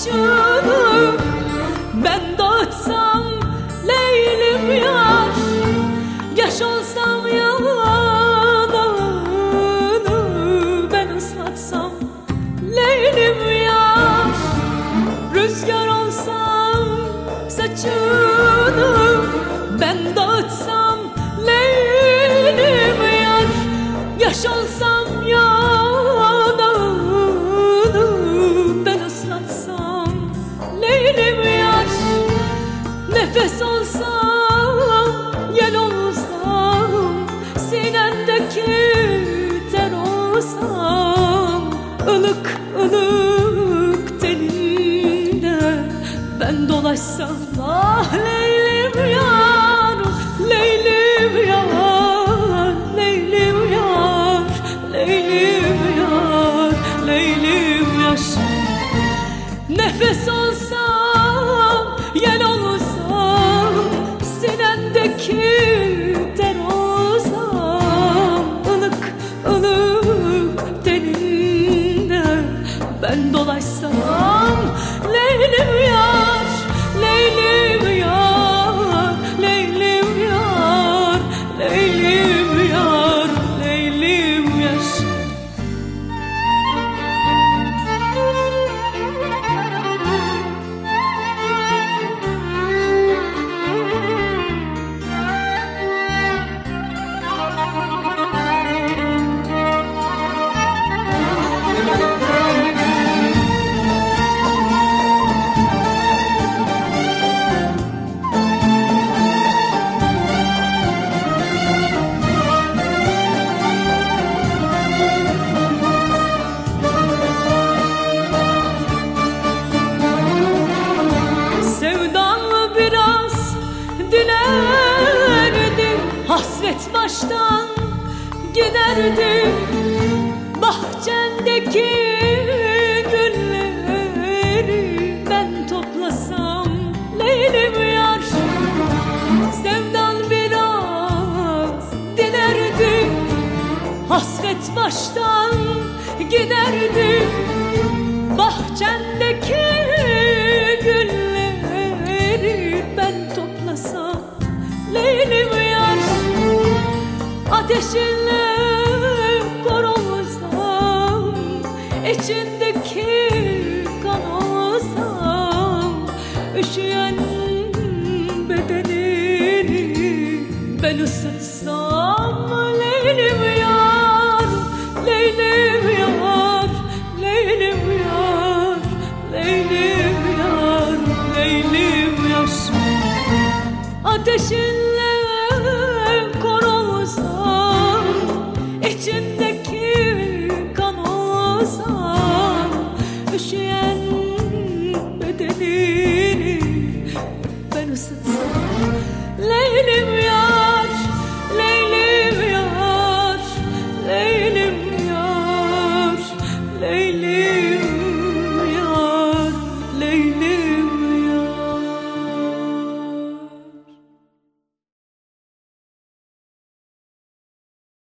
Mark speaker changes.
Speaker 1: saçını ben dağıtsam Leylim yar, yaş olsam yanağını ben ıslatsam Leylim yar, rüzgar olsam saçını ben dağıtsam Leylim yar, yaş olsam yanağını ben ıslatsam Leylim yar, nefes olsam yel olsam sinendeki ter olsam ılık ılık teninde ben dolaşsam ah Leylim yar, Leylim yar, Leylim yar, Leylim yar, Leylim yar, nefes olsam yel olsam sinendeki ter olsam ılık ılık teninde ben dolaşsam Leylim yar, Leylim yar, Leylim yar, Leylim yar, Leylim yar. Dilerdim, hasret baştan giderdim, bahçendeki gülleri ben toplasam Leylim yar, sevdan biraz dilerdim, hasret baştan giderdim, bahçendeki gülleri ben toplasam Leylim yar, ateşinle kor olsam, içindeki kan olsam, üşüyen bedenini ben ısıtsam Leylim yar, Leylim yar, Leylim yar, Leylim yar, Leylim yar, ateşinle kor olsam, içindeki kan olsam, üşüyen bedenini ben ısıtsam